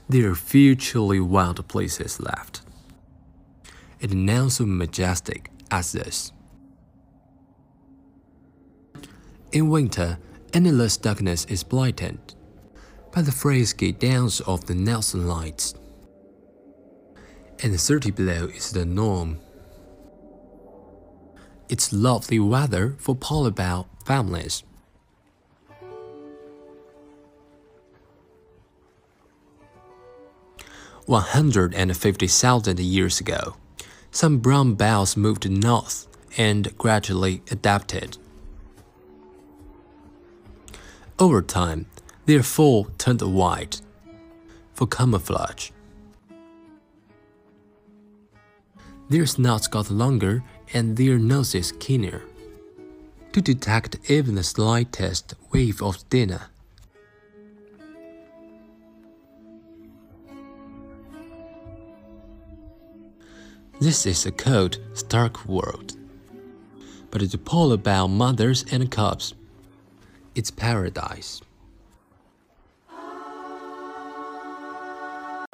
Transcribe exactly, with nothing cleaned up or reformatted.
There are few truly wild places left, and none so majestic as this. In winter, endless darkness is blighted by the frisky dance of the Nelson Lights, and thirty below is the norm. It's lovely weather for polyball families. one hundred fifty thousand years ago, some brown bells moved north and gradually adapted. Over time, their fur turned white for camouflage. Their snouts got longer and their noses keener to detect even the slightest whiff of dinner. This is a cold, stark world, but to polar bear mothers and cubs, it's paradise.